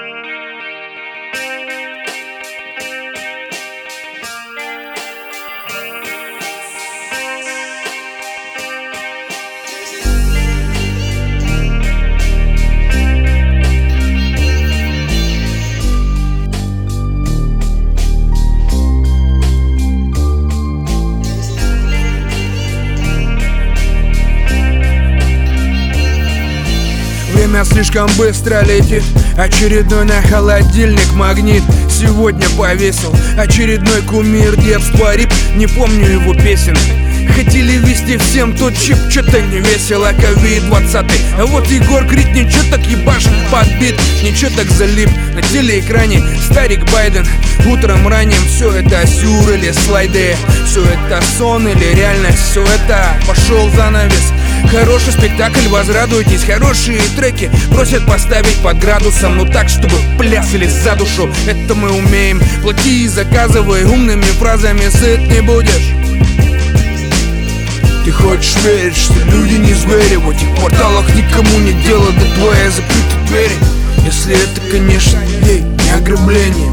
Время слишком быстро летит. Очередной на холодильник магнит сегодня повесил. Очередной кумир детства рип. Не помню его песен. Хотели вести всем тот чип, что-то не весело, ковид-20. А вот Егор Крид, ничего так ебашит подбит, ничего так залип на телеэкране старик Байден. Утром ранним все это сюр или слайды, все это сон или реальность, все это пошел занавес. Хороший спектакль, возрадуйтесь, хорошие треки просят поставить под градусом, но так, чтобы плясали за душу. Это мы умеем, плати и заказывай, умными фразами сыт не будешь. Ты хочешь верить, что люди не звери, в этих порталах никому не дело до твоей закрытой двери. Если это, конечно, не ограбление.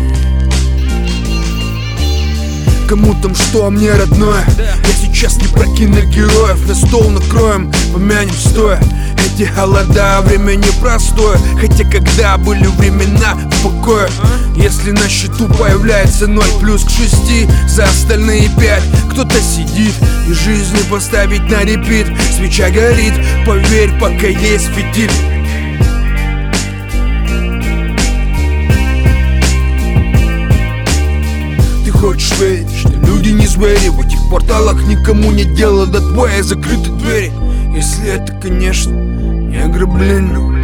Кому там что, а мне родное. Я сейчас не про киногероев. На стол накроем, помянем стоя. Эти холода, время непростое. Хотя когда были времена в покое. Если на счету появляется 0 плюс к 6, за остальные 5 кто-то сидит. И жизни поставить на репит. Свеча горит, поверь, пока есть фитиль. Хочешь верить, что люди не звери, в этих порталах никому не дело до твоей закрытой двери. Если это, конечно, не ограбление.